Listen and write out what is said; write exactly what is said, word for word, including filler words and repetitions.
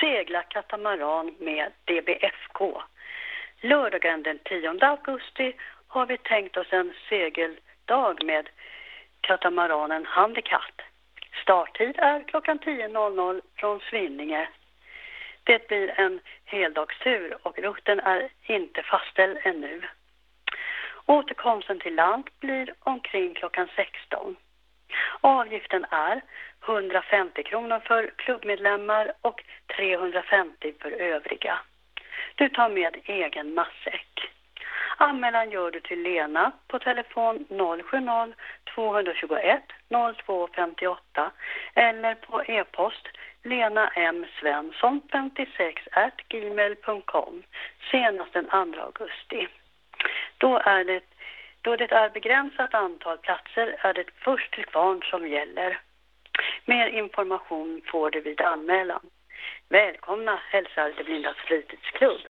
segla katamaran med D B F K. Lördagen den tionde augusti har vi tänkt oss en segeldag med katamaranen Handikatt. Starttid är klockan tio från Svinninge. Det blir en heldagstur och rutten är inte fastställd ännu. Återkomsten till land blir omkring klockan sexton. Avgiften är hundrafemtio kronor för klubbmedlemmar och trehundrafemtio för övriga. Du tar med egen matsäck. Anmälan gör du till Lena på telefon noll sju noll två två ett noll två fem åtta eller på e-post lena m svensson femtiosex at gmail punkt com senast den andra augusti. Då är det, då det är begränsat antal platser är det först till kvarn som gäller. Mer information får du vid anmälan. Välkomna hälsar Det blindas fritidsklubb.